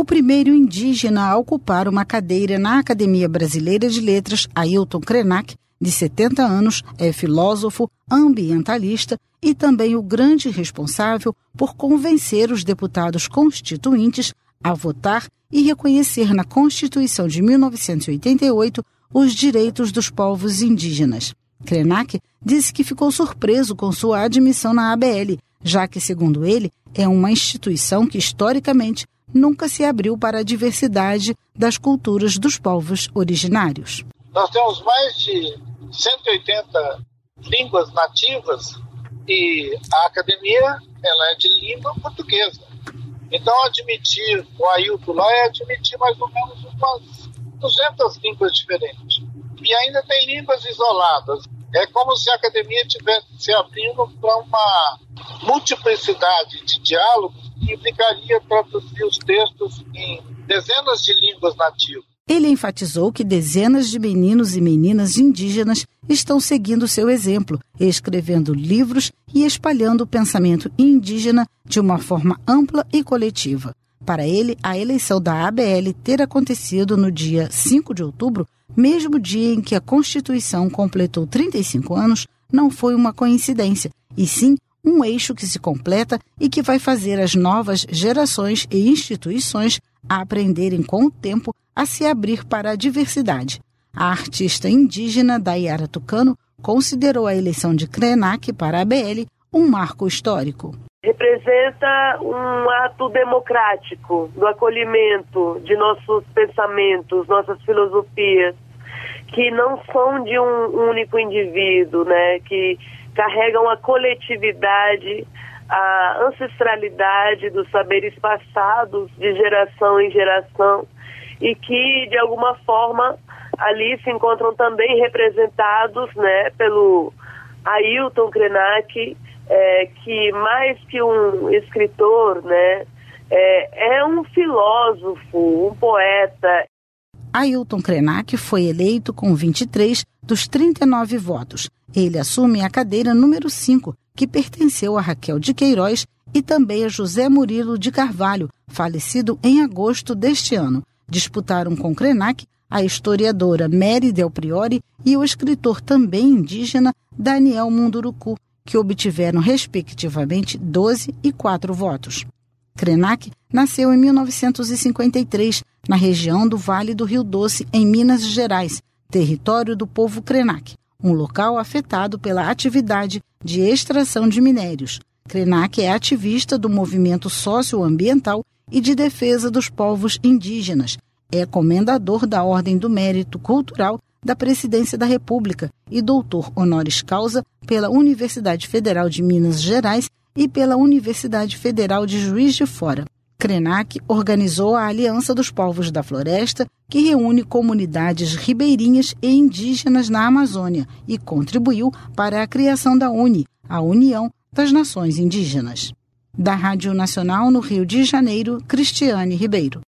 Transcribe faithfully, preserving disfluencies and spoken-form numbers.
O primeiro indígena a ocupar uma cadeira na Academia Brasileira de Letras, Ailton Krenak, de setenta anos, é filósofo, ambientalista e também o grande responsável por convencer os deputados constituintes a votar e reconhecer na Constituição de mil novecentos e oitenta e oito os direitos dos povos indígenas. Krenak disse que ficou surpreso com sua admissão na A B L, já que, segundo ele, é uma instituição que, historicamente, nunca se abriu para a diversidade das culturas dos povos originários. Nós temos mais de cento e oitenta línguas nativas e a academia ela é de língua portuguesa. Então, admitir o Ailton lá é admitir mais ou menos umas duzentas línguas diferentes. E ainda tem línguas isoladas. É como se a academia estivesse se abrindo para uma multiplicidade de diálogos que implicaria traduzir os textos em dezenas de línguas nativas. Ele enfatizou que dezenas de meninos e meninas indígenas estão seguindo seu exemplo, escrevendo livros e espalhando o pensamento indígena de uma forma ampla e coletiva. Para ele, a eleição da A B L ter acontecido no dia cinco de outubro, mesmo dia em que a Constituição completou trinta e cinco anos, não foi uma coincidência, e sim um eixo que se completa e que vai fazer as novas gerações e instituições a aprenderem com o tempo a se abrir para a diversidade. A artista indígena Dayara Tucano considerou a eleição de Krenak para a A B L um marco histórico. Representa um ato democrático do acolhimento de nossos pensamentos, nossas filosofias, que não são de um único indivíduo, né? Que carregam a coletividade, a ancestralidade dos saberes passados de geração em geração e que, de alguma forma, ali se encontram também representados, né, pelo Ailton Krenak, é, que mais que um escritor, né, é, é um filósofo, um poeta. Ailton Krenak foi eleito com vinte e três dos trinta e nove votos. Ele assume a cadeira número cinco, que pertenceu a Raquel de Queiroz e também a José Murilo de Carvalho, falecido em agosto deste ano. Disputaram com Krenak a historiadora Mary Del Priore e o escritor também indígena Daniel Munduruku, que obtiveram respectivamente doze e quatro votos. Krenak nasceu em mil novecentos e cinquenta e três, na região do Vale do Rio Doce, em Minas Gerais, território do povo Krenak, um local afetado pela atividade de extração de minérios. Krenak é ativista do movimento socioambiental e de defesa dos povos indígenas. É comendador da Ordem do Mérito Cultural da Presidência da República e doutor honoris causa pela Universidade Federal de Minas Gerais e pela Universidade Federal de Juiz de Fora. Krenak organizou a Aliança dos Povos da Floresta, que reúne comunidades ribeirinhas e indígenas na Amazônia e contribuiu para a criação da U N I, a União das Nações Indígenas. Da Rádio Nacional no Rio de Janeiro, Cristiane Ribeiro.